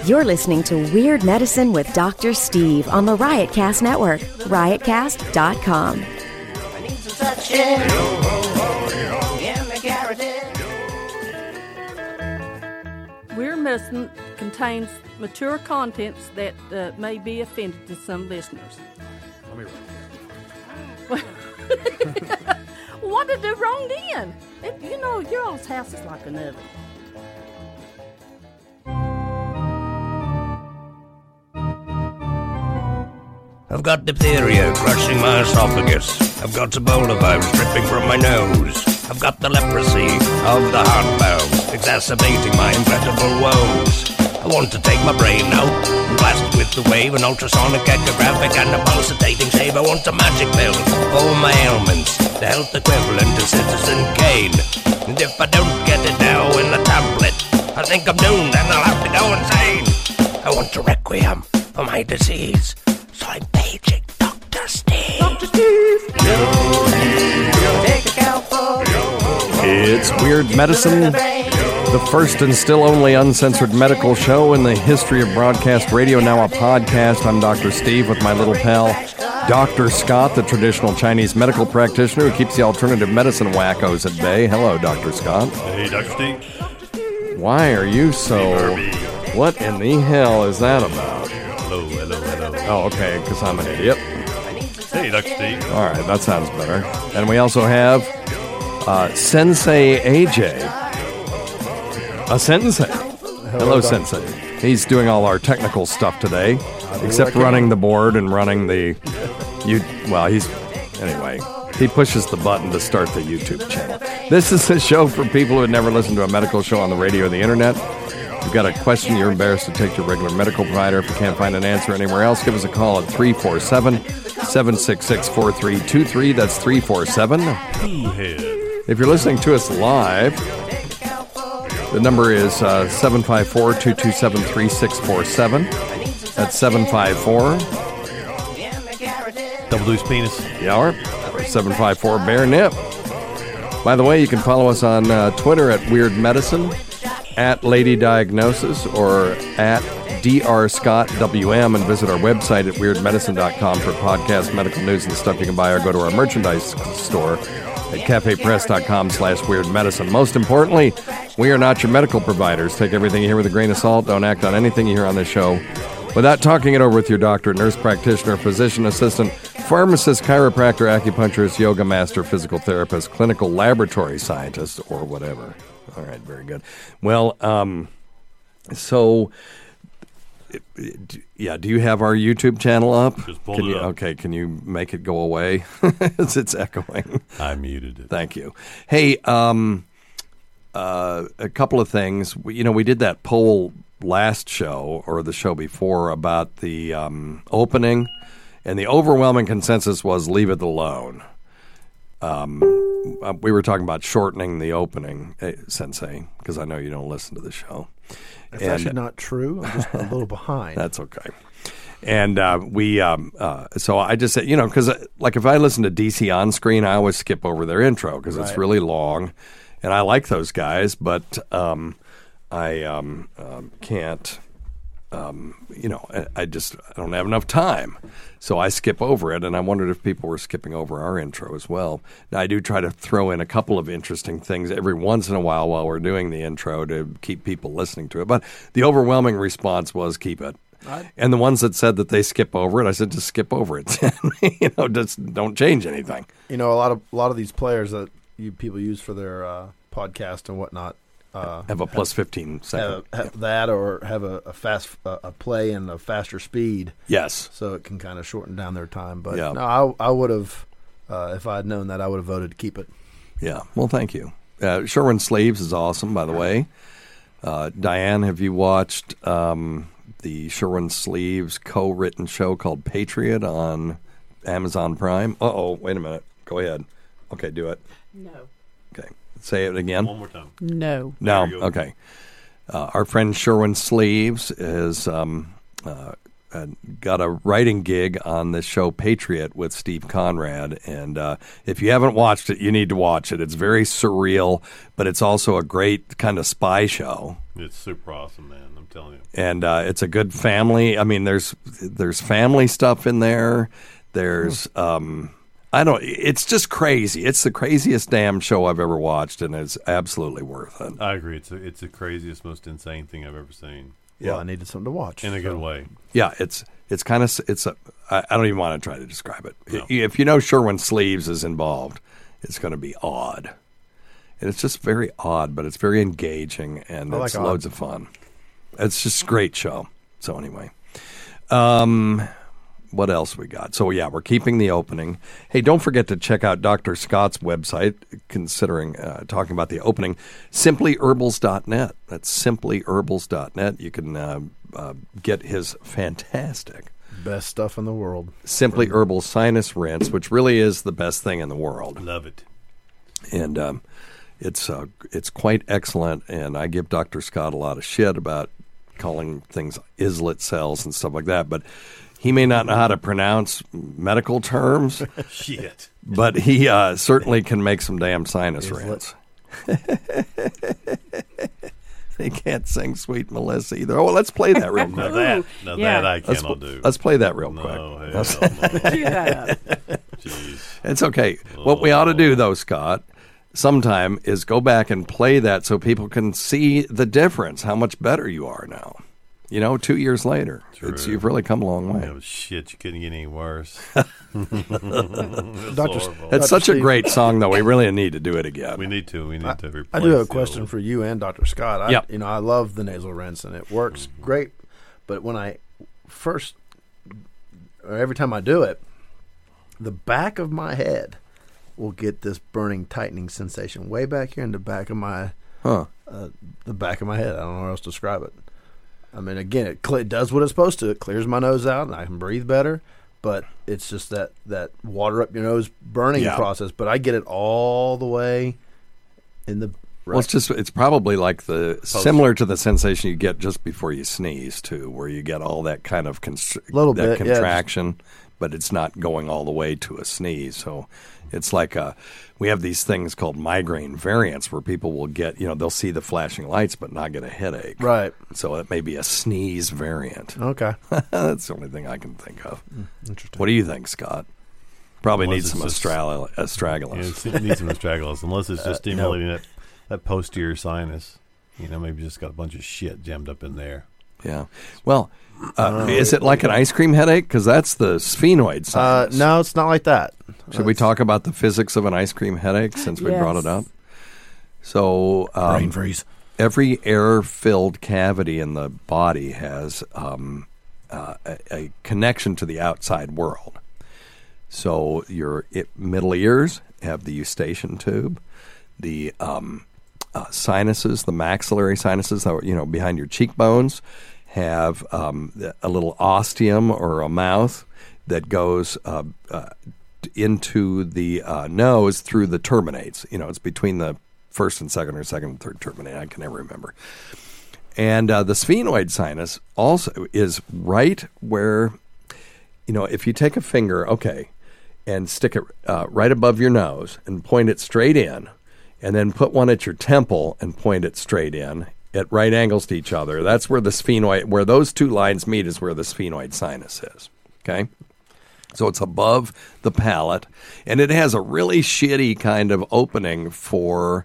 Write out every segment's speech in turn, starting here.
You're listening to Weird Medicine with Dr. Steve on the Riotcast Network, riotcast.com. Weird Medicine contains mature contents that may be offended to some listeners. Let me What did I do wrong then? Your all's house is like an oven. I've got diphtheria crushing my esophagus. I've got Ebola virus dripping from my nose. I've got the leprosy of the heart valve, exacerbating my incredible woes. I want to take my brain out and blast it with the wave, an ultrasonic, echographic, and a pulsating shave. I want a magic pill for all my ailments, the health equivalent to Citizen Kane. And if I don't get it now in a tablet, I think I'm doomed and I'll have to go insane. I want a requiem for my disease, so I'm paging Dr. Steve. Dr. Steve! It's Weird Medicine, the first and still only uncensored medical show in the history of broadcast radio, now a podcast. I'm Dr. Steve with my little pal, Dr. Scott, the traditional Chinese medical practitioner who keeps the alternative medicine wackos at bay. Hello, Dr. Scott. Hey, Dr. Steve. Why are you so... What in the hell is that about? Hello. Oh, okay, because I'm an idiot. Hey, Dr. Steve. All right, that sounds better. And we also have Sensei AJ. A Sensei. Hello, Sensei. He's doing all our technical stuff today, except running the board and running the... Anyway, he pushes the button to start the YouTube channel. This is a show for people who have never listened to a medical show on the radio or the internet. If you've got a question you're embarrassed to take to your regular medical provider, if you can't find an answer anywhere else, give us a call at 347-766-4323. That's 347. If you're listening to us live, the number is 754-227-3647. That's 754. Double deuce penis. Yeah, 754 Bear Nip. By the way, you can follow us on Twitter at Weird Medicine, at Lady Diagnosis, or at DrScottWM, and visit our website at weirdmedicine.com for podcast, medical news, and stuff you can buy, or go to our merchandise store at cafepress.com/weirdmedicine. Most importantly, we are not your medical providers. Take everything you hear with a grain of salt. Don't act on anything you hear on this show without talking it over with your doctor, nurse practitioner, physician assistant, pharmacist, chiropractor, acupuncturist, yoga master, physical therapist, clinical laboratory scientist, or whatever. All right, very good. Well, do you have our YouTube channel up? Just pulled it up. Okay, can you make it go away? It's echoing. I muted it. Thank you. Hey, a couple of things. We did that poll last show, or the show before, about the opening, and the overwhelming consensus was leave it alone. We were talking about shortening the opening, Sensei, because I know you don't listen to the show. That's actually not true. I'm just a little behind. That's okay. And so I just said, because like if I listen to DC On Screen, I always skip over their intro because it's really long, and I like those guys, but I can't. I don't have enough time, so I skip over it. And I wondered if people were skipping over our intro as well. Now, I do try to throw in a couple of interesting things every once in a while we're doing the intro to keep people listening to it. But the overwhelming response was keep it. And the ones that said that they skip over it, I said just skip over it. Just don't change anything. A lot of these players that people use for their podcast and whatnot. Have a plus 15 second. Have that, or have a fast a play and a faster speed. Yes. So it can kind of shorten down their time. But yeah. no, I would have, if I had known that, I would have voted to keep it. Yeah. Well, thank you. Sherwin Sleeves is awesome, by the way. Diane, have you watched the Sherwin Sleeves co-written show called Patriot on Amazon Prime? Wait a minute. Go ahead. Okay, do it. No. Okay. Say it again. One more time. No. No. Okay. Our friend Sherwin Sleeves is got a writing gig on this show Patriot with Steve Conrad, and if you haven't watched it, you need to watch it. It's very surreal, but it's also a great kind of spy show. It's super awesome, man. I'm telling you. And it's a good family. I mean, there's family stuff in there. There's it's just crazy. It's the craziest damn show I've ever watched, and it's absolutely worth it. I agree. It's the craziest, most insane thing I've ever seen. Yeah, I needed something to watch. In a good way. Yeah, it's kind of I don't even want to try to describe it. No. If you know Sherwin Sleeves is involved, it's going to be odd. And it's just very odd, but it's very engaging, and it's loads of fun. It's just a great show. So anyway, what else we got? So yeah, we're keeping the opening. Hey, don't forget to check out Dr. Scott's website, considering talking about the opening, simplyherbals.net. That's simplyherbals.net. You can get his fantastic best stuff in the world. Simply Herbal Sinus Rinse, which really is the best thing in the world. Love it. And it's quite excellent, and I give Dr. Scott a lot of shit about calling things islet cells and stuff like that, but he may not know how to pronounce medical terms. Shit. But he certainly can make some damn sinus rinse. He can't sing Sweet Melissa either. Oh, let's play that real quick. That I cannot do. Let's play that real quick. No. Cue that up. Jeez. It's okay. What we ought to do, though, Scott, sometime is go back and play that so people can see the difference, how much better you are now. 2 years later. You've really come a long way. Oh, shit, you couldn't get any worse. It's such a great song, though. We really need to do it again. We need to. Replace I do have a question for you and Dr. Scott. I love the nasal rinse, and it works great. But when every time I do it, the back of my head will get this burning, tightening sensation way back here in the back of my the back of my head. I don't know how else to describe it. I mean, again, it does what it's supposed to. It clears my nose out, and I can breathe better. But it's just that water up your nose burning process. But I get it all the way in the. Right. Well, it's probably like similar to the sensation you get just before you sneeze too, where you get all that kind of contraction, but it's not going all the way to a sneeze. So it's like we have these things called migraine variants where people will get, they'll see the flashing lights but not get a headache. Right. So it may be a sneeze variant. Okay. That's the only thing I can think of. Interesting. What do you think, Scott? Probably needs some astragalus. Yeah, it needs some astragalus, unless it's just stimulating that posterior sinus. Maybe just got a bunch of shit jammed up in there. Yeah. Well, is it like an ice cream headache? Because that's the sphenoid sinus. No, it's not like that. Should we talk about the physics of an ice cream headache since we brought it up? So, brain freeze. Every air-filled cavity in the body has a connection to the outside world. So your middle ears have the eustachian tube. The sinuses, the maxillary sinuses, behind your cheekbones, have a little ostium or a mouth that goes into the nose through the terminates. It's between the first and second or second and third terminate. I can never remember. And the sphenoid sinus also is right where, if you take a finger, and stick it right above your nose and point it straight in, and then put one at your temple and point it straight in at right angles to each other. That's where the sphenoid, where those two lines meet is where the sphenoid sinus is. Okay? So it's above the palate, and it has a really shitty kind of opening for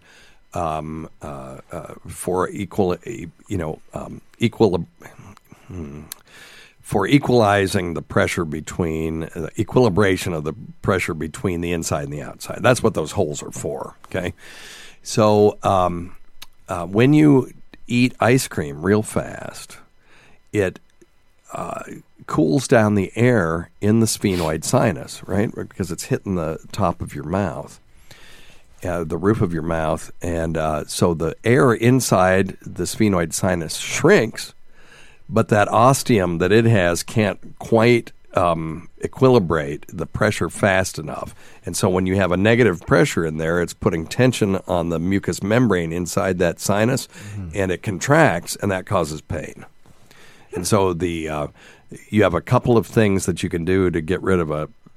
equalizing the pressure between equilibration of the pressure between the inside and the outside. That's what those holes are for. Okay, so when you eat ice cream real fast, it cools down the air in the sphenoid sinus, right? Because it's hitting the top of your mouth, the roof of your mouth, and so the air inside the sphenoid sinus shrinks. But that ostium that it has can't quite equilibrate the pressure fast enough. And so when you have a negative pressure in there, it's putting tension on the mucous membrane inside that sinus, and it contracts, and that causes pain. And so you have a couple of things that you can do to get rid of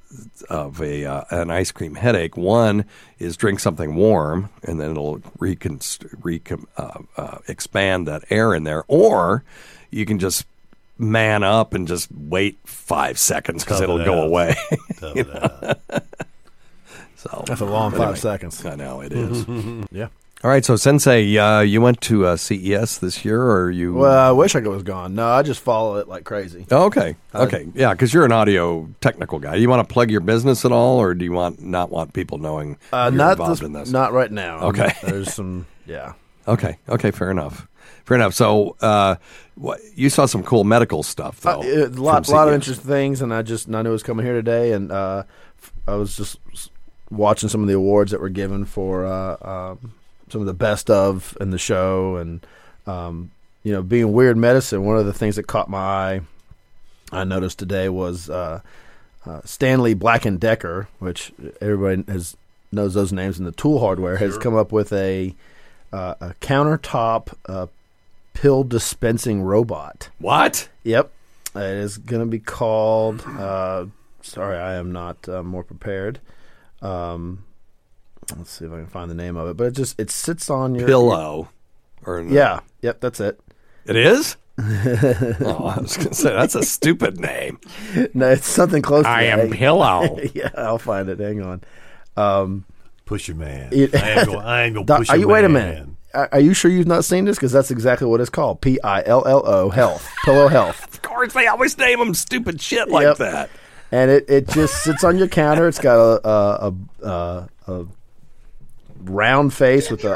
an ice cream headache. One is drink something warm, and then it'll expand that air in there. Or you can just man up and just wait 5 seconds because it'll go away. So that's a long 5 seconds. I know it is. Yeah. All right, so Sensei, you went to CES this year, or you? Well, I wish I was gone. No, I just follow it like crazy. Oh, okay, yeah, because you're an audio technical guy. You want to plug your business at all, or do you not want people knowing you're involved in this? Not right now. Okay, there's some, yeah. Okay, fair enough. So, you saw some cool medical stuff, though. A lot of interesting things, and I knew it was coming here today, and I was just watching some of the awards that were given for some of the best of in the show, and being Weird Medicine, one of the things that caught my eye I noticed today was Stanley Black & Decker, which everybody knows those names in the tool hardware, has come up with a countertop pill dispensing robot. What? Yep. It is going to be called sorry, I am not more prepared. Let's see if I can find the name of it. But it sits on your pillow. Yeah. Yep, that's it. It is? Oh, I was going to say, that's a stupid name. No, it's something close to I am Pillow. Yeah, I'll find it. Hang on. Push your man. I ain't going to push your man. Wait a minute. Are you sure you've not seen this? Because that's exactly what it's called. PILLO, health. Pillow health. Of course, they always name them stupid shit like that. And it just sits on your counter. It's got a round face with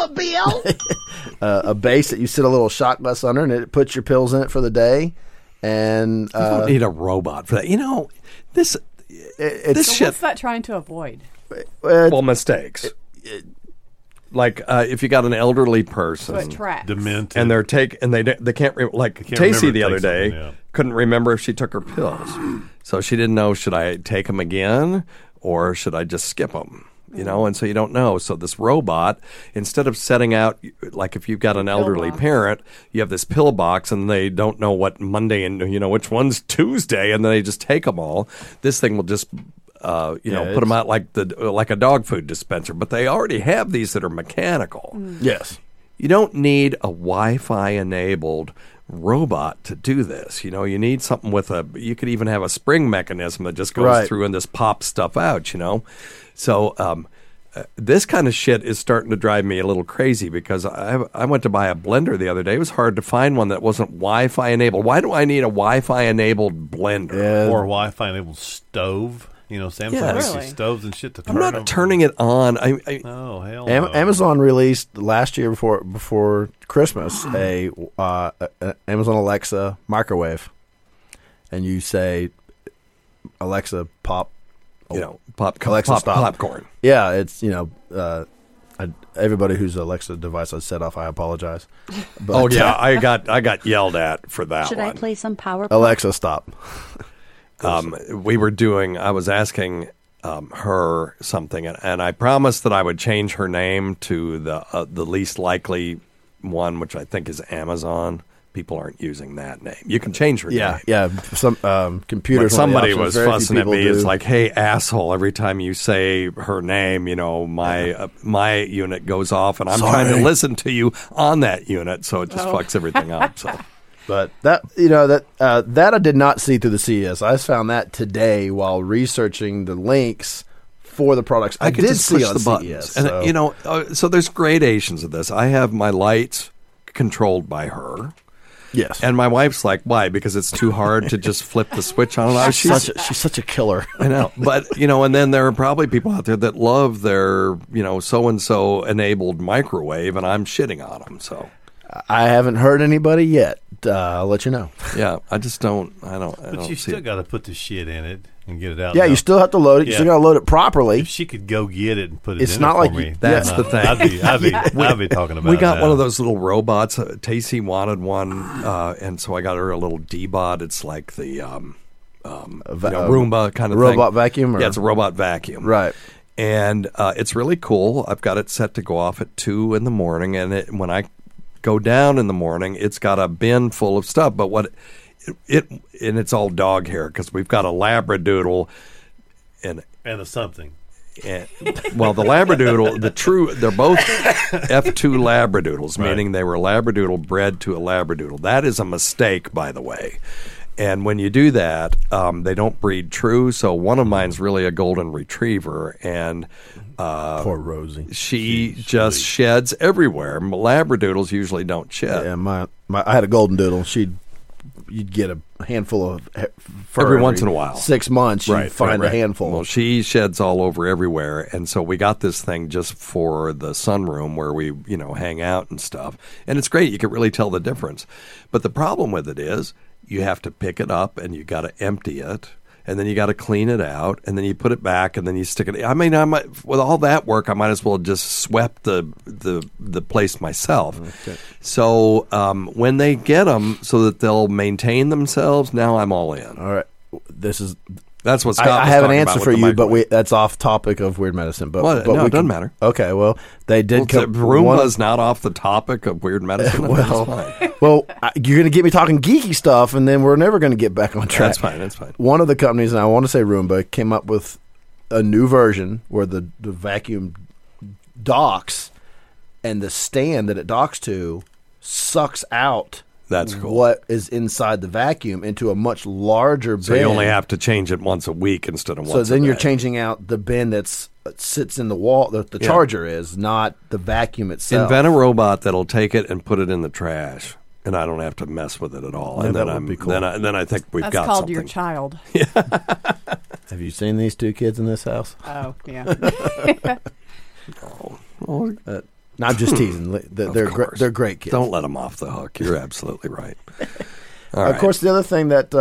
a base that you sit a little shot glass under, and it puts your pills in it for the day. And you don't need a robot for that. This shit. What's that trying to avoid? Mistakes. If you got an elderly person, so it tracks. Demented, and they can't Tacey the other day couldn't remember if she took her pills, so she didn't know, should I take them again or should I just skip them? And so you don't know. So this robot, instead of setting out, like if you've got an elderly parent, you have this pill box and they don't know what Monday and which one's Tuesday, and then they just take them all. This thing will just put them out like a dog food dispenser. But they already have these that are mechanical. Yes. You don't need a Wi-Fi enabled robot to do this. You need something you could even have a spring mechanism that just goes through and just pops stuff out, So this kind of shit is starting to drive me a little crazy, because I went to buy a blender the other day. It was hard to find one that wasn't Wi-Fi enabled. Why do I need a Wi-Fi enabled blender? Or a Wi-Fi enabled stove? Samsung has these stoves and shit to turn. I'm not turning it on. Oh, hell no. Amazon released last year before Christmas a Amazon Alexa microwave, and you say, Alexa, pop. Alexa, stop popcorn. Yeah, it's everybody whose Alexa device I set off, I apologize. But, I got yelled at for that. Should I play some Power? Alexa, stop. I was asking her something, and I promised that I would change her name to the least likely one, which I think is Amazon. People aren't using that name. You can change her name. Yeah. Some computers. But somebody was fussing at me. It's like, hey, asshole! Every time you say her name, my unit goes off, and I'm trying to listen to you on that unit, so it just fucks everything up. So. But that I did not see through the CES. I found that today while researching the links for the products. I did see on the CES. And so there's gradations of this. I have my lights controlled by her. Yes. And my wife's like, why? Because it's too hard to just flip the switch on and off. She's such a killer. I know. But, and then there are probably people out there that love their, so-and-so enabled microwave, and I'm shitting on them, so. I haven't heard anybody yet. I'll let you know. Yeah, I just don't. But you still got to put the shit in it and get it out. Yeah, you still have to load it. You still got to load it properly. If she could go get it and put it it's in not it like for me, that's the thing. I'd be talking about. We got that. one of those little robots. Tacey wanted one, and so I got her a little D-Bot. It's like the Roomba kind of robot thing. Vacuum. Yeah, it's a robot vacuum. Right. And it's really cool. I've got it set to go off at 2 in the morning, and when I go down in the morning, it's got a bin full of stuff. But and it's all dog hair because we've got a Labradoodle and a something. Well, the Labradoodle, they're both F2 Labradoodles, meaning they were Labradoodle bred to a Labradoodle. That is a mistake, by the way. And when you do that, they don't breed true. So one of mine's really a golden retriever, and poor Rosie, she just sheds everywhere. Labradoodles usually don't shed. Yeah, I had a golden doodle. You'd get a handful of fur every once in a while. 6 months, you'd find a handful. Well, she sheds all over everywhere, and so we got this thing just for the sunroom where we, hang out and stuff. And it's great; you can really tell the difference. But the problem with it is, you have to pick it up and you got to empty it, and then you got to clean it out, and then you put it back, and then you stick it. I mean, with all that work, I might as well just swept the place myself. Okay. So when they get them so that they'll maintain themselves, now I'm all in. All right, that's what Scott I was have an talking answer about for with you, but that's off topic of weird medicine. But it doesn't matter. Okay, well, they did. Roomba's not off the topic of weird medicine. Well, you're going to get me talking geeky stuff, and then we're never going to get back on track. That's fine. One of the companies, and I want to say Roomba, came up with a new version where the vacuum docks, and the stand that it docks to sucks out. That's cool. What is inside the vacuum into a much larger bin. So you only have to change it once a week instead of once a day. So then you're changing out the bin that sits in the wall, the charger is, not the vacuum itself. Invent a robot that'll take it and put it in the trash, and I don't have to mess with it at all. Yeah, and that would be cool. Then I think we've That's got called something. your child. Have you seen these two kids in this house? Oh, yeah. No, I'm just teasing. They're great kids. Don't let them off the hook. You're absolutely right. Of course, the other thing that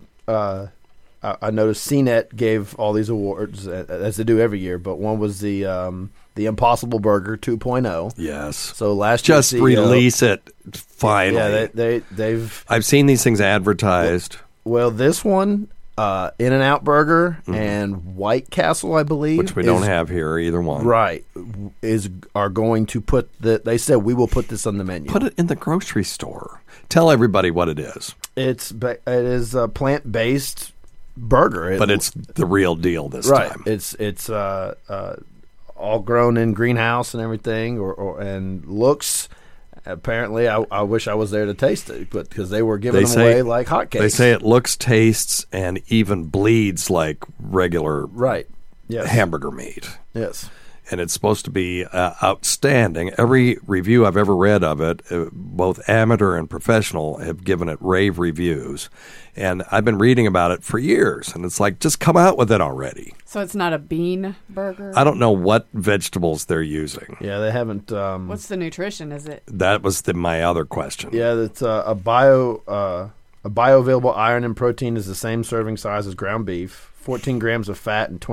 I noticed, CNET gave all these awards, as they do every year, but one was the Impossible Burger 2.0. Yes. So last year, just release it finally. Yeah, they've. I've seen these things advertised. Well, this one, In-N-Out Burger and White Castle, I believe, which we don't have here, either one. Right, are going to put they said we will put this on the menu. Put it in the grocery store. Tell everybody what it is. It is a plant-based burger, but it's the real deal this time. It's all grown in greenhouse and everything, and looks. Apparently, I wish I was there to taste it, but because they were giving them away like hotcakes. They say it looks, tastes, and even bleeds like regular hamburger meat. Yes. And it's supposed to be outstanding. Every review I've ever read of it, both amateur and professional, have given it rave reviews. And I've been reading about it for years. And it's like, just come out with it already. So it's not a bean burger? I don't know what vegetables they're using. Yeah, they haven't. What's the nutrition? Is it? That was my other question. Yeah, it's a bioavailable iron and protein is the same serving size as ground beef. 14 grams of fat and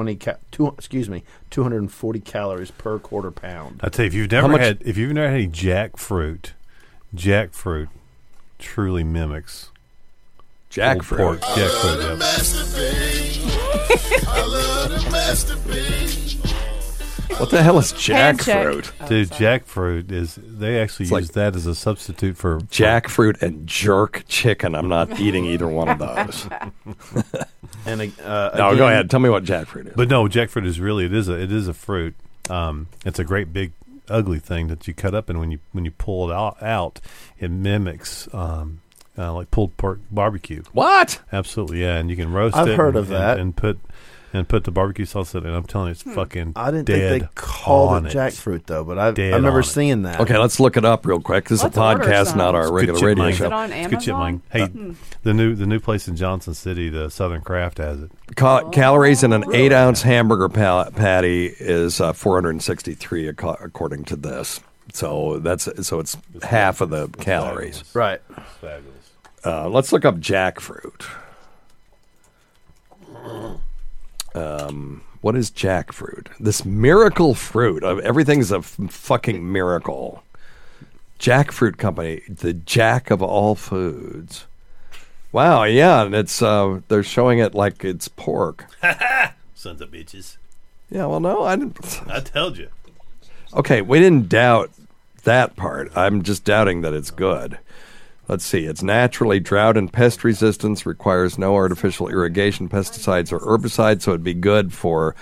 240 calories per quarter pound. I tell you, if you've never had any jackfruit truly mimics jackfruit. Pork. Jackfruit. What the hell is jackfruit? Dude, jackfruit they actually use that as a substitute for jackfruit and jerk chicken. I'm not eating either one of those. And no, go ahead. Tell me what jackfruit is. But no, jackfruit is really it is a fruit. It's a great big ugly thing that you cut up, and when you pull it out, it mimics like pulled pork barbecue. What? Absolutely, yeah. And you can roast it. I've heard of that. And put the barbecue sauce in it. And I'm telling you, it's fucking I didn't dead think they called it jackfruit, though, but I remember seeing that. Okay, let's look it up real quick. This is a podcast, not our regular radio show. Is it on Amazon? Hey, the new place in Johnson City, the Southern Craft, has it. Calories in an 8-ounce hamburger patty is 463 according to this. So it's half of the calories. Right. It's fabulous. Let's look up jackfruit. What is jackfruit? This miracle fruit. Everything's a fucking miracle. Jackfruit Company, the jack of all foods. Wow, yeah, and it's they're showing it like it's pork. Sons of bitches. Yeah, well, no, I didn't. I told you. Okay, we didn't doubt that part. I'm just doubting that it's good. Let's see. It's naturally drought and pest resistance, requires no artificial irrigation, pesticides, or herbicides, so it'd be good for,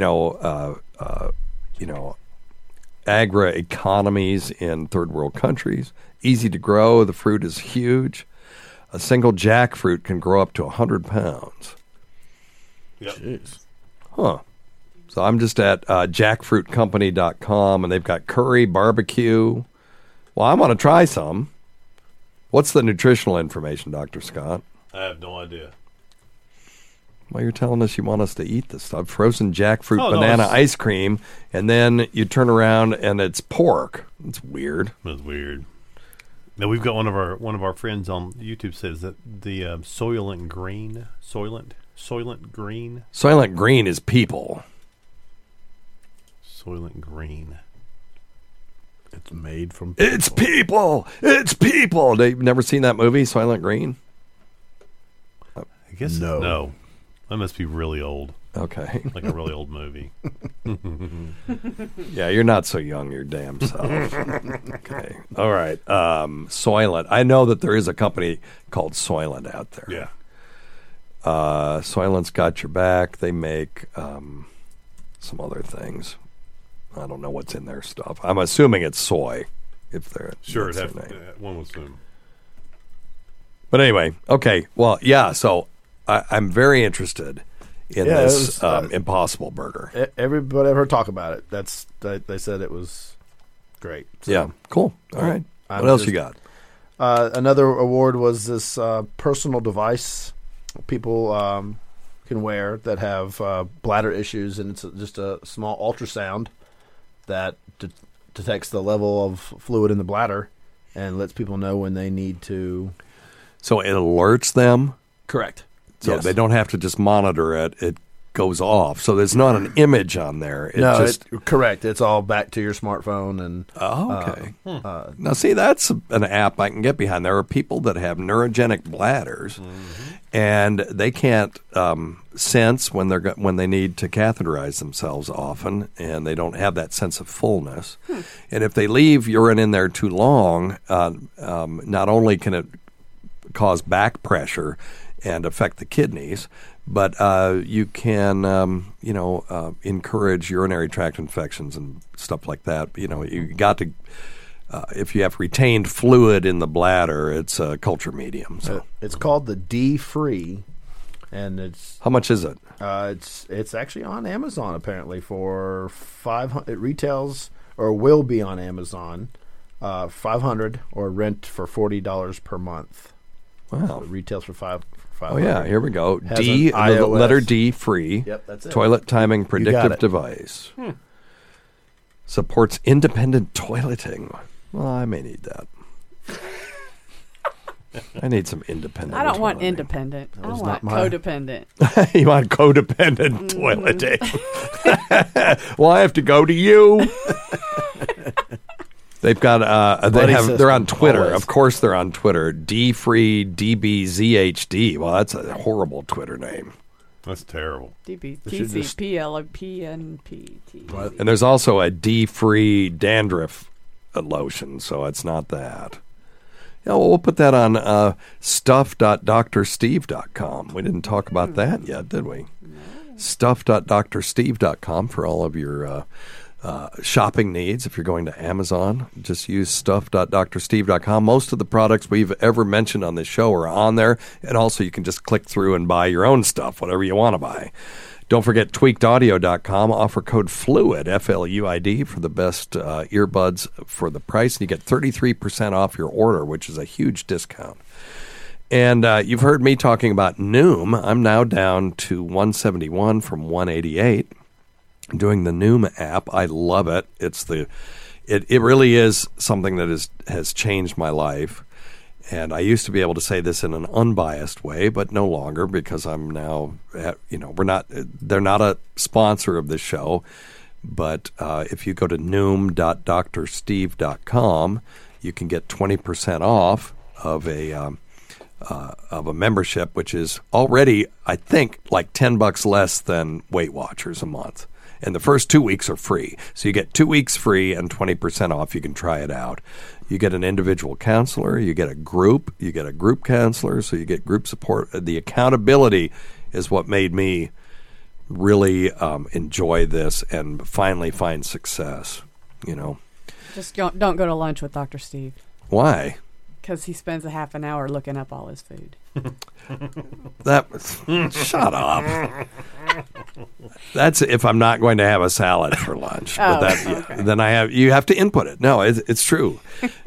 agri-economies in third world countries. Easy to grow. The fruit is huge. A single jackfruit can grow up to 100 pounds. Yep. Jeez. Huh. So I'm just at jackfruitcompany.com, and they've got curry, barbecue. Well, I want to try some. What's the nutritional information, Dr. Scott? I have no idea. Well, you're telling us you want us to eat this stuff. Frozen jackfruit banana ice cream, and then you turn around and it's pork. It's weird. That's weird. Now we've got one of our friends on YouTube says that the Soylent Green. Soylent Green is people. Soylent Green. It's made from people. It's people. It's people. They've never seen that movie, Soylent Green? I guess no. That must be really old. Okay. Like a really old movie. Yeah, you're not so young, your damn self. Okay. All right. Soylent. I know that there is a company called Soylent out there. Yeah. Soylent's got your back. They make some other things. I don't know what's in their stuff. I'm assuming it's soy. If they're sure, one will assume. But anyway, okay. Well, yeah. So I'm very interested in this Impossible Burger. Everybody ever talk about it? They said it was great. So. Yeah, cool. All right. What else you got? Another award was this personal device people can wear that have bladder issues, and it's just a small ultrasound that detects the level of fluid in the bladder and lets people know when they need to. So it alerts them? Correct. So yes. They don't have to just monitor it. It goes off. So there's not an image on there. Correct. It's all back to your smartphone. And okay. Now, see, that's an app I can get behind. There are people that have neurogenic bladders, and they can't sense when they need to catheterize themselves often, and they don't have that sense of fullness. And if they leave urine in there too long, not only can it cause back pressure and affect the kidneys, but you can, encourage urinary tract infections and stuff like that. You got to, if you have retained fluid in the bladder, it's a culture medium. So it's called the D-Free, and it's how much is it? It's actually on Amazon apparently for $500. It retails or will be on Amazon $500 or rent for $40 per month. Wow, so it retails for $500. Oh, yeah, here we go. D, the letter D, free. Yep, that's it. Toilet timing predictive device. Supports independent toileting. Well, I may need that. I need some independent I don't want toileting. Independent. I want codependent. You want codependent toileting. Well, I have to go to you. They've got they're on Twitter. Always. Of course they're on Twitter. D-Free DBZHD. Well, that's a horrible Twitter name. That's terrible. DBTCPLPNPT. And there's also a D-Free dandruff lotion, so it's not that. Yeah, well, we'll put that on stuff.drsteve.com. We didn't talk about that yet, did we? No. Stuff.drsteve.com for all of your shopping needs. If you're going to Amazon, just use stuff.drsteve.com. Most of the products we've ever mentioned on this show are on there, and also you can just click through and buy your own stuff, whatever you want to buy. Don't forget tweakedaudio.com. Offer code FLUID, F-L-U-I-D, for the best earbuds for the price, and you get 33% off your order, which is a huge discount. And you've heard me talking about Noom. I'm now down to 171 from 188. Doing the Noom app. I love it. It really is something that has changed my life. And I used to be able to say this in an unbiased way, but no longer, because I'm now they're not a sponsor of this show. But if you go to noom.drsteve.com, you can get 20% off of a membership, which is already, I think, like $10 less than Weight Watchers a month. And the first 2 weeks are free. So you get 2 weeks free and 20% off. You can try it out. You get an individual counselor. You get a group. You get a group counselor. So you get group support. The accountability is what made me really enjoy this and finally find success, you know. Just don't go to lunch with Dr. Steve. Why? Because he spends a half an hour looking up all his food. Shut up. That's if I'm not going to have a salad for lunch. Okay. Then you have to input it. No, it's true.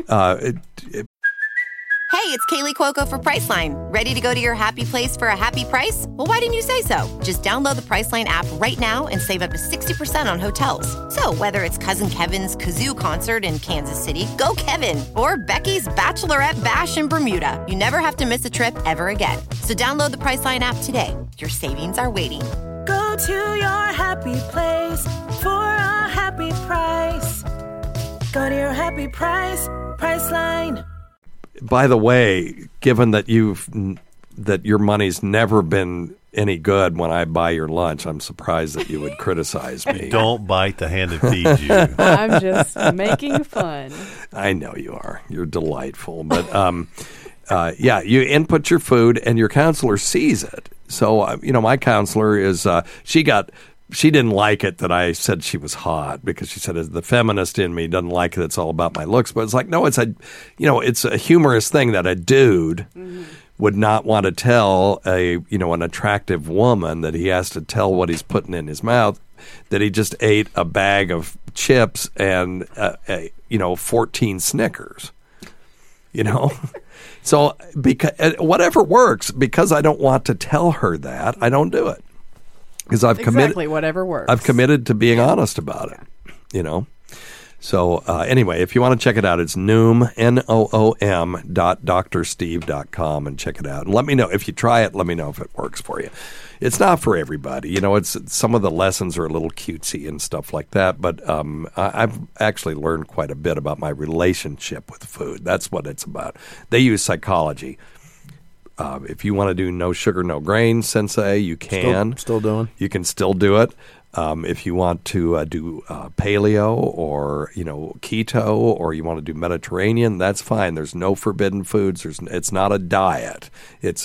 Hey, it's Kaylee Cuoco for Priceline. Ready to go to your happy place for a happy price? Well, why didn't you say so? Just download the Priceline app right now and save up to 60% on hotels. So whether it's Cousin Kevin's Kazoo Concert in Kansas City, go Kevin, or Becky's Bachelorette Bash in Bermuda, you never have to miss a trip ever again. So download the Priceline app today. Your savings are waiting. Go to your happy place for a happy price. Go to your happy price, Priceline. By the way, given that that your money's never been any good when I buy your lunch, I'm surprised that you would criticize me. Don't bite the hand that feeds you. I'm just making fun. I know you are. You're delightful. But, yeah, you input your food and your counselor sees it. So, my counselor is, she didn't like it that I said she was hot because she said the feminist in me doesn't like it. It's all about my looks. But it's like, no, it's a humorous thing that a dude would not want to tell an attractive woman that he has to tell what he's putting in his mouth, that he just ate a bag of chips and, 14 Snickers, So whatever works, because I don't want to tell her that, I don't do it. Because exactly whatever works. I've committed to being honest about it, So anyway, if you want to check it out, it's Noom, NOOM.drsteve.com, and check it out. And let me know if you try it. Let me know if it works for you. It's not for everybody, It's some of the lessons are a little cutesy and stuff like that. But I've actually learned quite a bit about my relationship with food. That's what it's about. They use psychology. If you want to do no sugar, no grain, Sensei, you can. Still doing. You can still do it. If you want to do paleo or keto, or you want to do Mediterranean, that's fine. There's no forbidden foods. It's not a diet. It's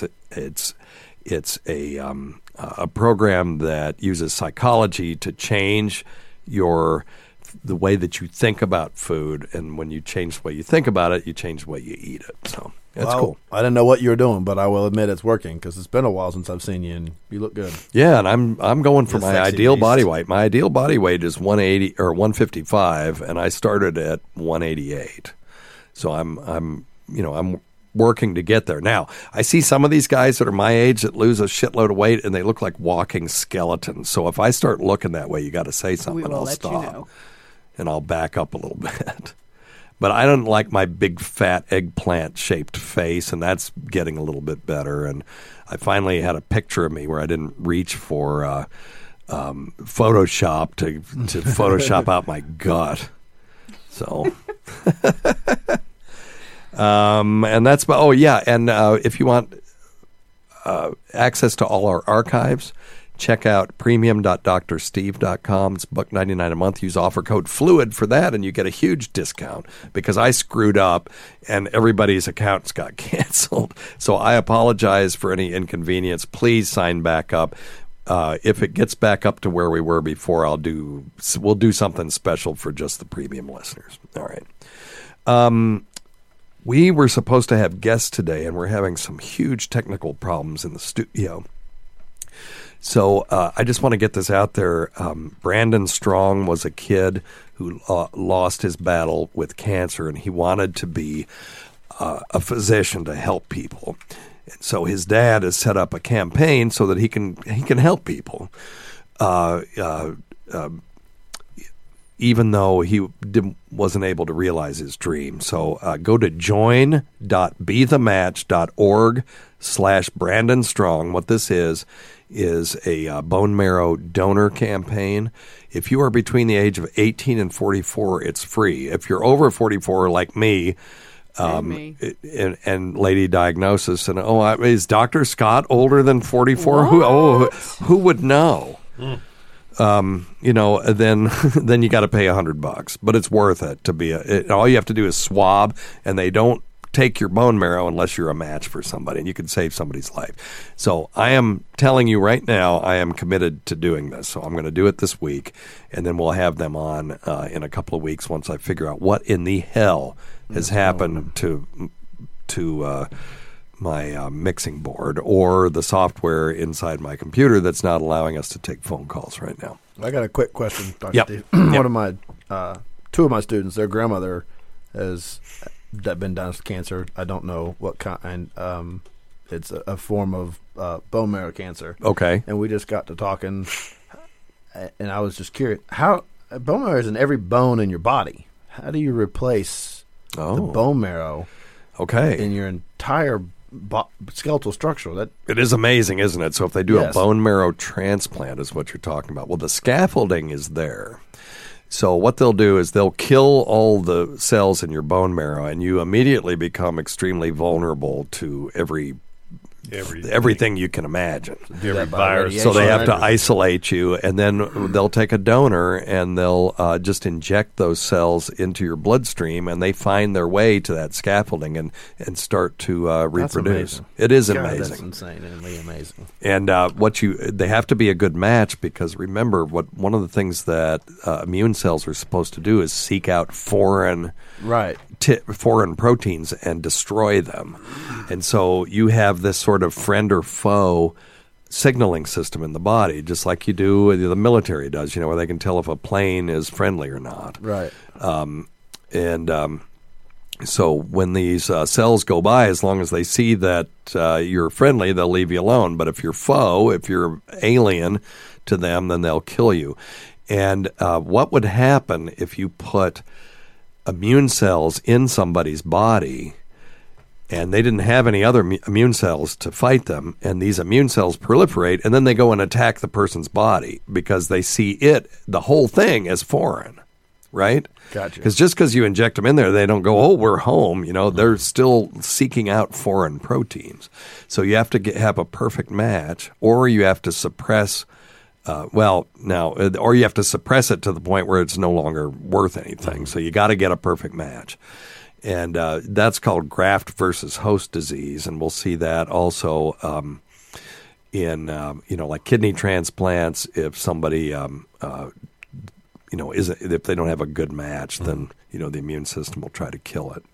a program that uses psychology to change the way that you think about food, and when you change the way you think about it, you change the way you eat it. So that's cool. I didn't know what you were doing, but I will admit it's working because it's been a while since I've seen you, and you look good. Yeah, and I'm going for my ideal beast. body weight. My ideal body weight is 180 or 155, and I started at 188. So I'm working to get there. Now, I see some of these guys that are my age that lose a shitload of weight, and they look like walking skeletons. So if I start looking that way, you got to say something, and I'll stop. And I'll back up a little bit. But I don't like my big, fat, eggplant-shaped face, and that's getting a little bit better. And I finally had a picture of me where I didn't reach for Photoshop to Photoshop out my gut. So, and that's about. Oh yeah, and if you want access to all our archives, check out premium.drsteve.com. It's $1.99 a month. Use offer code FLUID for that, and you get a huge discount because I screwed up and everybody's accounts got canceled. So I apologize for any inconvenience. Please sign back up. If it gets back up to where we were before, we'll do something special for just the premium listeners. All right. We were supposed to have guests today, and we're having some huge technical problems in the studio. So I just want to get this out there. Brandon Strong was a kid who lost his battle with cancer, and he wanted to be a physician to help people. And so his dad has set up a campaign so that he can help people, even though he wasn't able to realize his dream. So go to join.bethematch.org/Brandon Strong. What this is a bone marrow donor campaign. If you are between the age of 18 and 44, it's free. If you're over 44, like me, and lady diagnosis, and is Dr. Scott older than 44? Who would know? then then you got to pay $100, but it's worth it to be all you have to do is swab, and they don't take your bone marrow unless you're a match for somebody, and you can save somebody's life. So I am telling you right now, I am committed to doing this. So I'm going to do it this week, and then we'll have them on in a couple of weeks once I figure out what in the hell has happened to my mixing board or the software inside my computer that's not allowing us to take phone calls right now. I got a quick question, Dr. Yep. Steve. Yep. One of my, two of my students, their grandmother has been diagnosed with cancer. I don't know what kind. It's a form of bone marrow cancer. Okay. And we just got to talking, and I was just curious. How bone marrow is in every bone in your body. How do you replace the bone marrow in your entire skeletal structure? That it is amazing, isn't it? So if they do Yes. a bone marrow transplant is what you're talking about. Well, the scaffolding is there. So what they'll do is they'll kill all the cells in your bone marrow, and you immediately become extremely vulnerable to everything you can imagine. Every virus. So they have to isolate you, and then they'll take a donor and they'll just inject those cells into your bloodstream, and they find their way to that scaffolding and start to reproduce. amazing. It is God, amazing. That's insanely amazing. And they have to be a good match, because remember, one of the things that immune cells are supposed to do is seek out foreign proteins and destroy them. And so you have this sort of friend or foe signaling system in the body, just like you do, the military does, where they can tell if a plane is friendly or not. Right. So when these cells go by, as long as they see that you're friendly, they'll leave you alone. But if you're foe, if you're alien to them, then they'll kill you. And what would happen if you put immune cells in somebody's body and they didn't have any other immune cells to fight them, and these immune cells proliferate, and then they go and attack the person's body because they see the whole thing, as foreign, right? Gotcha. Because just because you inject them in there, they don't go, oh, we're home. They're still seeking out foreign proteins. So you have to have a perfect match, or you have to suppress or you have to suppress it to the point where it's no longer worth anything. So you got to get a perfect match. And that's called graft versus host disease. And we'll see that also in, like kidney transplants. If somebody, if they don't have a good match, then, the immune system will try to kill it.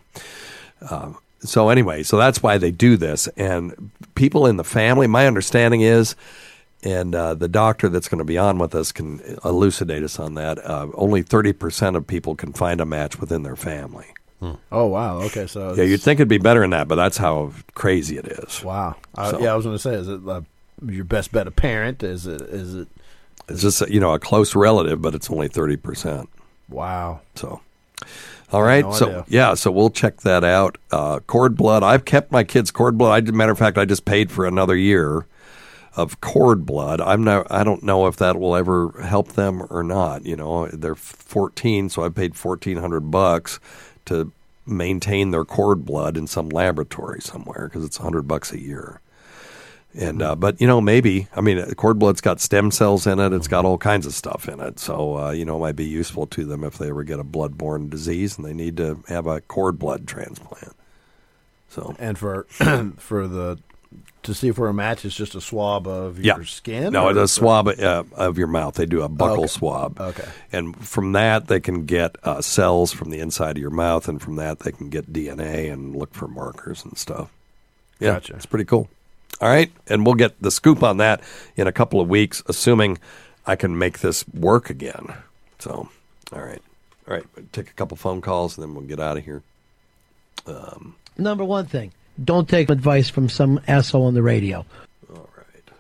So anyway, so that's why they do this. And people in the family, my understanding is, and the doctor that's going to be on with us can elucidate us on that, only 30% of people can find a match within their family. Oh, wow. Okay, so yeah, you'd think it'd be better than that, but that's how crazy it is. Wow. I was going to say, is it your best bet a parent? Is it? It's just a close relative, but it's only 30%. Wow. So, all right. No So idea. so we'll check that out. Cord blood. I've kept my kids' cord blood. Matter of fact, I just paid for another year of cord blood. I don't know if that will ever help them or not. They're 14, so I paid $1,400 to maintain their cord blood in some laboratory somewhere, because it's $100 a year. And but maybe, cord blood's got stem cells in it. It's got all kinds of stuff in it. So it might be useful to them if they ever get a blood-borne disease and they need to have a cord blood transplant. So, and to see if we're a match, it's just a swab of your skin? No, it's a swab of your mouth. They do a buccal swab. Okay. And from that, they can get cells from the inside of your mouth, and from that, they can get DNA and look for markers and stuff. Yeah, Gotcha. It's pretty cool. All right, and we'll get the scoop on that in a couple of weeks, assuming I can make this work again. So, all right. Take a couple phone calls, and then we'll get out of here. Number one thing. Don't take advice from some asshole on the radio. All right.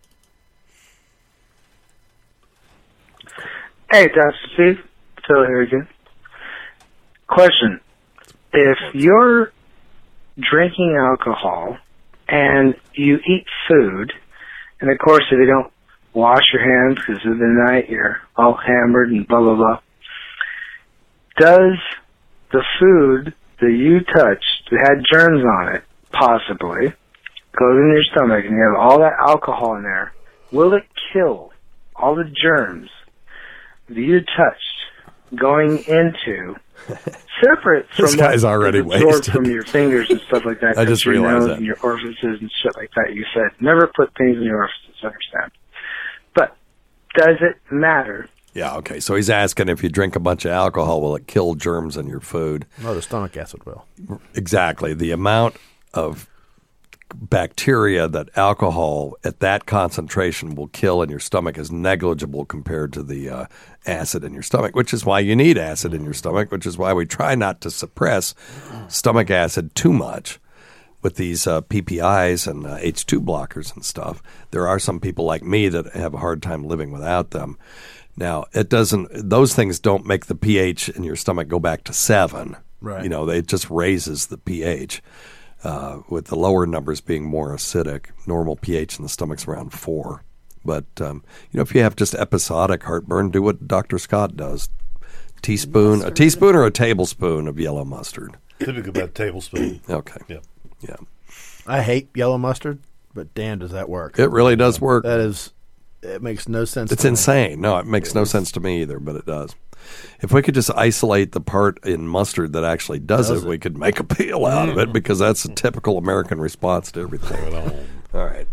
Hey, Dr. Steve. Phil here again. Question. If you're drinking alcohol and you eat food, and of course if you don't wash your hands because of the night you're all hammered and blah, blah, blah, does the food that you touched that had germs on it, possibly, goes in your stomach and you have all that alcohol in there, will it kill all the germs that you touched going into, separate from This guy's already absorbed wasted. from your fingers and stuff like that. I just your realized nose that. and your orifices and shit like that. You said never put things in your orifices. I understand, but does it matter? Yeah, okay. So he's asking if you drink a bunch of alcohol, will it kill germs in your food? No, the stomach acid will. Exactly. The amount of bacteria that alcohol at that concentration will kill in your stomach is negligible compared to the acid in your stomach, which is why you need acid in your stomach, which is why we try not to suppress stomach acid too much with these PPIs and H2 blockers and stuff. There are some people like me that have a hard time living without them. Now, those things don't make the pH in your stomach go back to 7. Right. It just raises the pH. With the lower numbers being more acidic, normal pH in the stomach's around 4. But, if you have just episodic heartburn, do what Dr. Scott does. A teaspoon or a tablespoon of yellow mustard. Typically about a tablespoon. Okay. Yep. Yeah. I hate yellow mustard, but damn, does that work. It really does work. It makes no sense. It's insane. No, it makes no sense to me either, but it does. If we could just isolate the part in mustard that actually does it, we could make a peel out of it, because that's a typical American response to everything. All right.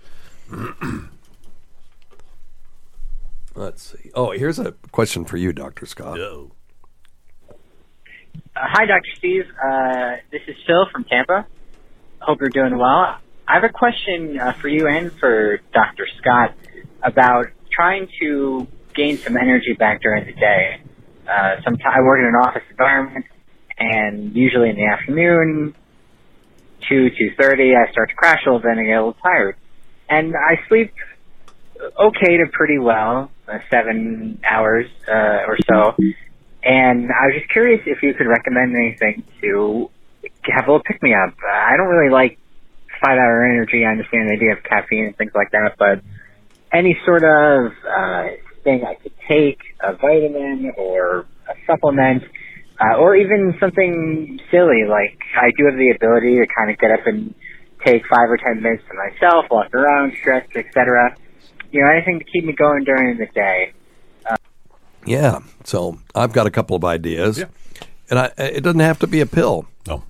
Let's see. Oh, here's a question for you, Dr. Scott. Hi, Dr. Steve. This is Phil from Tampa. Hope you're doing well. I have a question for you and for Dr. Scott about trying to gain some energy back during the day. I work in an office environment, and usually in the afternoon, 2:30, I start to crash a little bit and I get a little tired. And I sleep okay to pretty well, 7 hours or so. And I was just curious if you could recommend anything to have a little pick-me-up. I don't really like 5-hour energy. I understand the idea of caffeine and things like that, but any sort of thing I could take, a vitamin or a supplement, or even something silly, like I do have the ability to kind of get up and take 5 or 10 minutes to myself, walk around, stretch, etc. Anything to keep me going during the day. Yeah. So I've got a couple of ideas. Yeah. And it doesn't have to be a pill. No.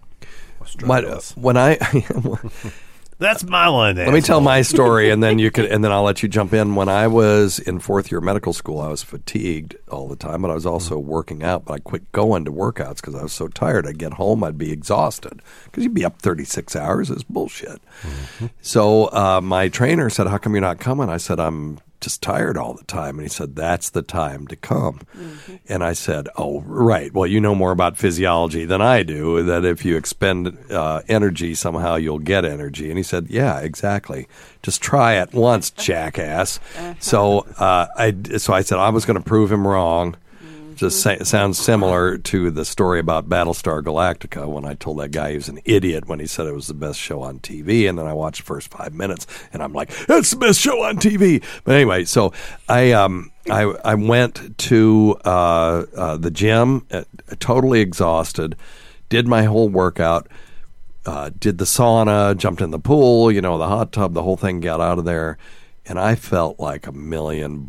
That's my line. Let me tell my story, and then I'll let you jump in. When I was in 4th year medical school, I was fatigued all the time, but I was also working out. But I quit going to workouts because I was so tired. I'd get home, I'd be exhausted because you'd be up 36 hours. It's bullshit. Mm-hmm. So my trainer said, "How come you're not coming?" I said, "I'm just tired all the time." And he said, "That's the time to come." Mm-hmm. And I said, "Oh, right. Well, you know more about physiology than I do, that if you expend energy, somehow you'll get energy." And he said, "Yeah, exactly. Just try it once, jackass." So I said I was going to prove him wrong. It sounds similar to the story about Battlestar Galactica, when I told that guy he was an idiot when he said it was the best show on TV, and then I watched the first 5 minutes, and I'm like, "That's the best show on TV." But anyway, so I went to the gym, totally exhausted, did my whole workout, did the sauna, jumped in the pool, the hot tub, the whole thing, got out of there, and I felt like $1 million.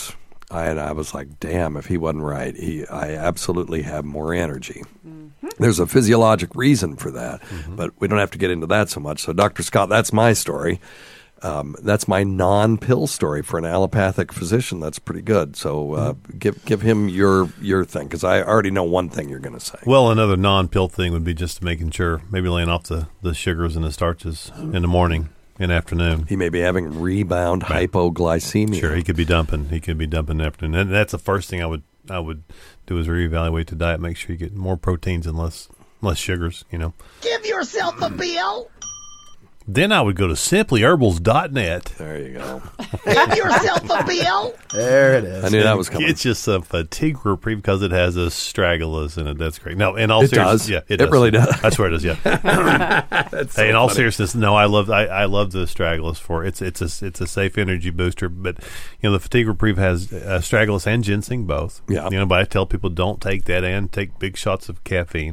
I was like, damn, if he wasn't right, I absolutely have more energy. Mm-hmm. There's a physiologic reason for that, but we don't have to get into that so much. So, Dr. Scott, that's my story. That's my non-pill story for an allopathic physician. That's pretty good. So give him your thing, because I already know one thing you're going to say. Well, another non-pill thing would be just making sure, maybe laying off the sugars and the starches in the morning and afternoon. He may be having rebound hypoglycemia. Sure, he could be dumping. In the afternoon. And that's the first thing I would do, is reevaluate the diet, make sure you get more proteins and less sugars, Give yourself a bill. Then I would go to simplyherbals.net. There you go. Give yourself a bill. There it is. I knew that was coming. It's just a fatigue reprieve because it has astragalus in it. That's great. No, in all it seriousness, does. Yeah, it really does. I swear it does. Yeah. That's so in all funny. seriousness, no, I love the astragalus for it. It's a safe energy booster. But the fatigue reprieve has astragalus and ginseng both. Yeah. But I tell people, don't take that and take big shots of caffeine.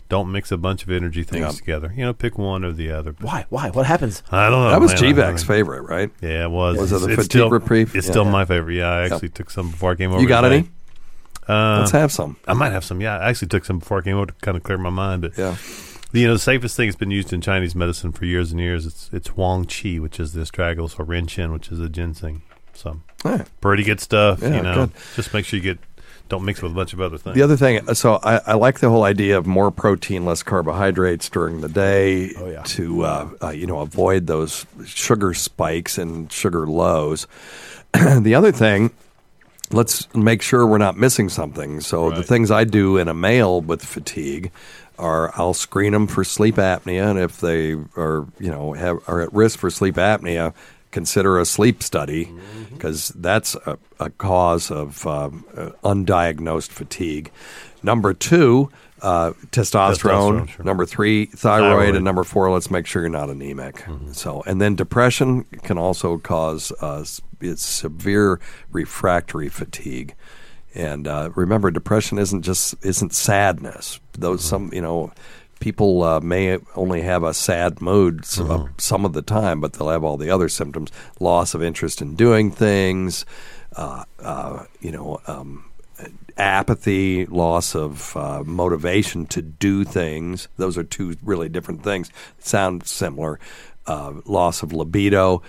Don't mix a bunch of energy things together. Pick one or the other. Why? What happens? I don't know. That was man. GVAC's favorite, right? Yeah, it was. Was it the It's fatigue still, reprieve? It's still my favorite. Yeah, I actually took some before I came over. You got today. any? Let's have some. I might have some. Yeah, I actually took some before I came over to kind of clear my mind. But yeah, the safest thing that's been used in Chinese medicine for years and years. It's Huang Qi, which is the astragalus, or Ren Qin, which is the ginseng. So pretty good stuff. Yeah, good. Just make sure you don't mix it with a bunch of other things. The other thing, so I like the whole idea of more protein, less carbohydrates during the day to avoid those sugar spikes and sugar lows. The other thing, let's make sure we're not missing something. So the things I do in a male with fatigue are I'll screen them for sleep apnea, and if they are at risk for sleep apnea, consider a sleep study, because that's a cause of undiagnosed fatigue. Number 2, testosterone. Sure. Number 3, thyroid. And number 4, let's make sure you're not anemic. So, and then depression can also cause severe refractory fatigue. And remember, depression isn't sadness. People may only have a sad mood some of the time, but they'll have all the other symptoms: loss of interest in doing things, apathy, loss of motivation to do things. Those are 2 really different things. Sound similar. Loss of libido,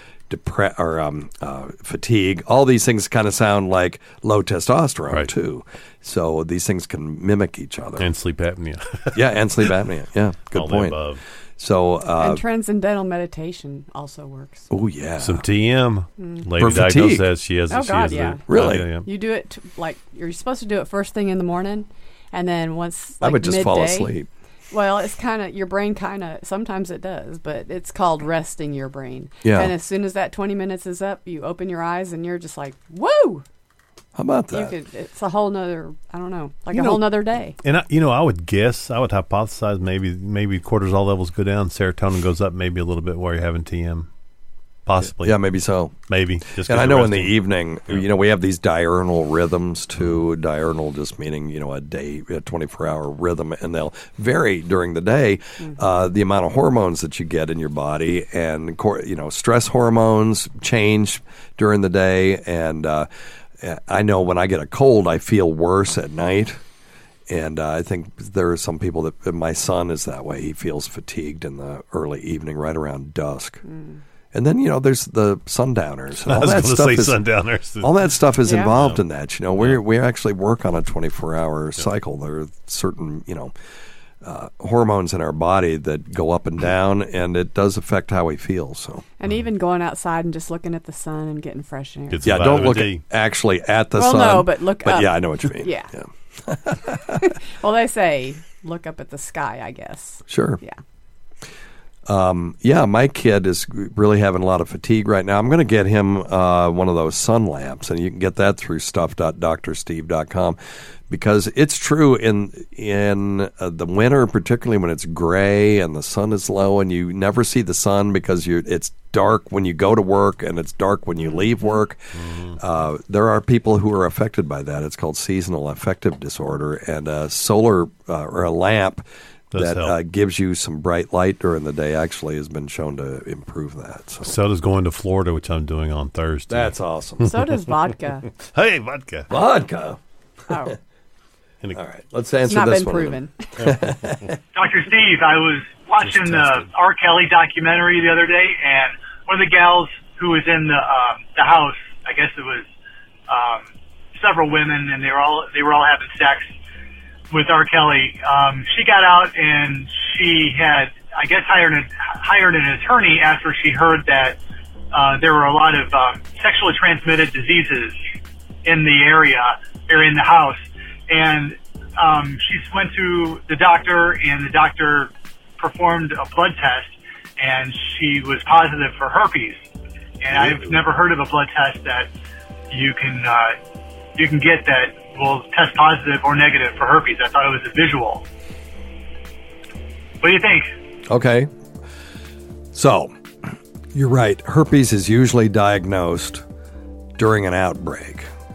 fatigue. All these things kind of sound like low testosterone too. So these things can mimic each other. And sleep apnea. Yeah, and sleep apnea. Yeah, good All point. the above. So and transcendental meditation also works. Oh yeah, some TM. Lady For Diago fatigue. says she has. Oh she God, has yeah. Really? Yeah. You do it you're supposed to do it first thing in the morning, and then once I would just fall midday- asleep. Well, it's kind of your brain. Sometimes it does, but it's called resting your brain. Yeah. And as soon as that 20 minutes is up, you open your eyes and you're just like, "Woo!" How about that? It's a whole nother. I don't know, a whole nother day. And I would hypothesize maybe cortisol levels go down, serotonin goes up maybe a little bit while you're having TM. Possibly. Yeah, maybe so. Maybe. Just and I you're know in the resting. evening, we have these diurnal rhythms too. Diurnal just meaning, a 24-hour rhythm, and they'll vary during the day. The amount of hormones that you get in your body, and stress hormones change during the day. And I know when I get a cold, I feel worse at night. And I think there are some people that my son is that way. He feels fatigued in the early evening, right around dusk. And then there's the sundowners. And I all was that going to stuff say is, sundowners. All that stuff is Yeah. involved in that. We actually work on a 24-hour cycle. There are certain hormones in our body that go up and down, and it does affect how we feel. So, And even going outside and just looking at the sun and getting fresh air. Get some yeah, don't vitamin look D. actually at the Well, sun. no, but look up. yeah, I know what you mean. Yeah. Well, they say look up at the sky, I guess. Sure. Yeah. My kid is really having a lot of fatigue right now. I'm going to get him one of those sun lamps, and you can get that through stuff.drsteve.com, because it's true in the winter, particularly when it's gray and the sun is low and you never see the sun because it's dark when you go to work and it's dark when you leave work. There are people who are affected by that. It's called seasonal affective disorder, and a solar or a lamp that gives you some bright light during the day actually has been shown to improve that. So does going to Florida, which I'm doing on Thursday. That's awesome. So does vodka. Hey, vodka. Vodka. Oh, All right, let's it's answer not this been one. proven. Dr. Steve, I was watching the R. Kelly documentary the other day, and one of the gals who was in the house, I guess it was several women, and they were all having sex with R. Kelly. She got out and she had, I guess, hired an attorney after she heard that there were a lot of sexually transmitted diseases in the area or in the house. And she went to the doctor, and the doctor performed a blood test, and she was positive for herpes. And I've never heard of a blood test that you can get that will test positive or negative for herpes. I thought it was a visual. What do you think? Okay. So, you're right. Herpes is usually diagnosed during an outbreak.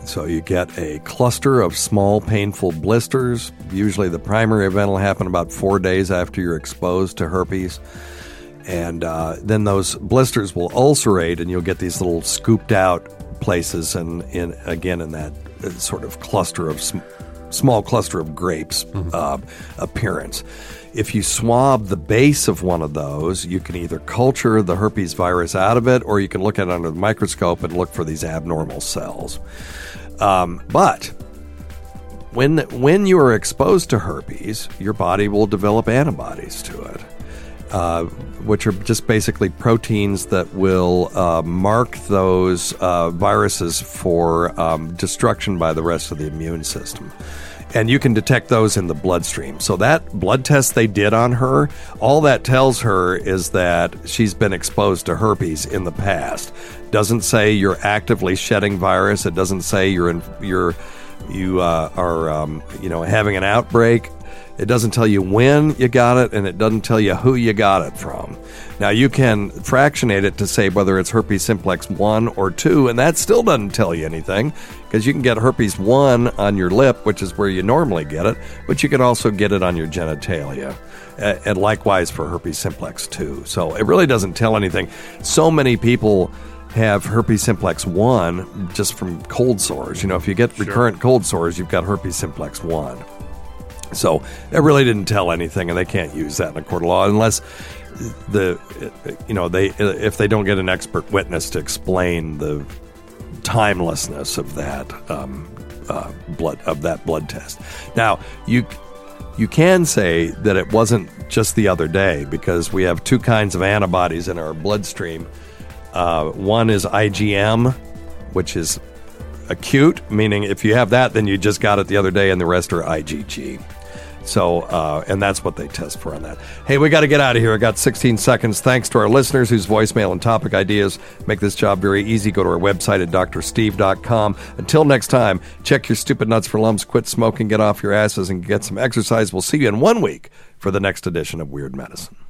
So you get a cluster of small, painful blisters. Usually the primary event will happen about 4 days after you're exposed to herpes. And then those blisters will ulcerate, and you'll get these little scooped out places, and in that sort of cluster of small cluster of grapes appearance. If you swab the base of one of those, you can either culture the herpes virus out of it, or you can look at it under the microscope and look for these abnormal cells. But when you are exposed to herpes, your body will develop antibodies to it, which are just basically proteins that will mark those viruses for destruction by the rest of the immune system. And you can detect those in the bloodstream. So that blood test they did on her, all that tells her is that she's been exposed to herpes in the past. Doesn't say you're actively shedding virus. It doesn't say you are having an outbreak. It doesn't tell you when you got it, and it doesn't tell you who you got it from. Now, you can fractionate it to say whether it's herpes simplex 1 or 2, and that still doesn't tell you anything, because you can get herpes 1 on your lip, which is where you normally get it, but you can also get it on your genitalia, and likewise for herpes simplex 2. So it really doesn't tell anything. So many people have herpes simplex 1 just from cold sores. If you get recurrent cold sores, you've got herpes simplex 1. So it really didn't tell anything, and they can't use that in a court of law unless if they don't get an expert witness to explain the timelessness of that blood test. Now you can say that it wasn't just the other day, because we have two kinds of antibodies in our bloodstream. One is IgM, which is acute, meaning if you have that, then you just got it the other day, and the rest are IgG. So, and that's what they test for on that. Hey, we got to get out of here. I got 16 seconds. Thanks to our listeners whose voicemail and topic ideas make this job very easy. Go to our website at drsteve.com. Until next time, check your stupid nuts for lumps, quit smoking, get off your asses, and get some exercise. We'll see you in 1 week for the next edition of Weird Medicine.